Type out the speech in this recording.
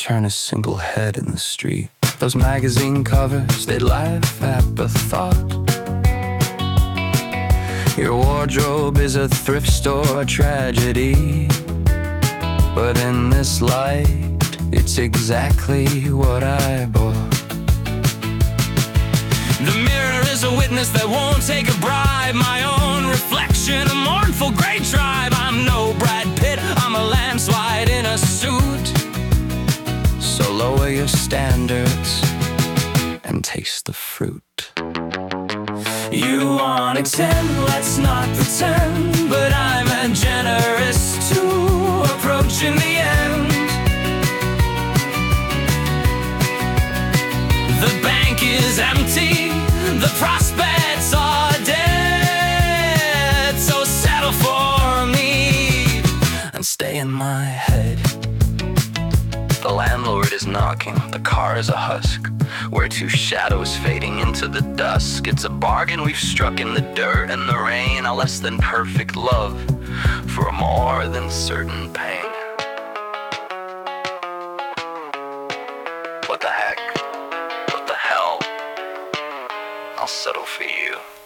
turn a single head in the street. Those magazine covers, they laugh at the thought. Your wardrobe is a thrift store tragedy, but in this light, it's exactly what I bought. The mirror is a witness that won't take a bribe. My own reflection, a mournful gray tribe. I'm no Brad Pitt, I'm a landslide in a suit. So lower your standards and taste the fruit. You want to 10, let's not pretend, but I'm a generous too, approaching the end. The bank is empty, the prospects are dead. So settle for me and stay in my head. The landlord is knocking, the car is a husk. We're two shadows fading into the dusk. It's a bargain we've struck in the dirt and the rain, a less than perfect love for a more than certain pain. What the heck? What the hell? I'll settle for you.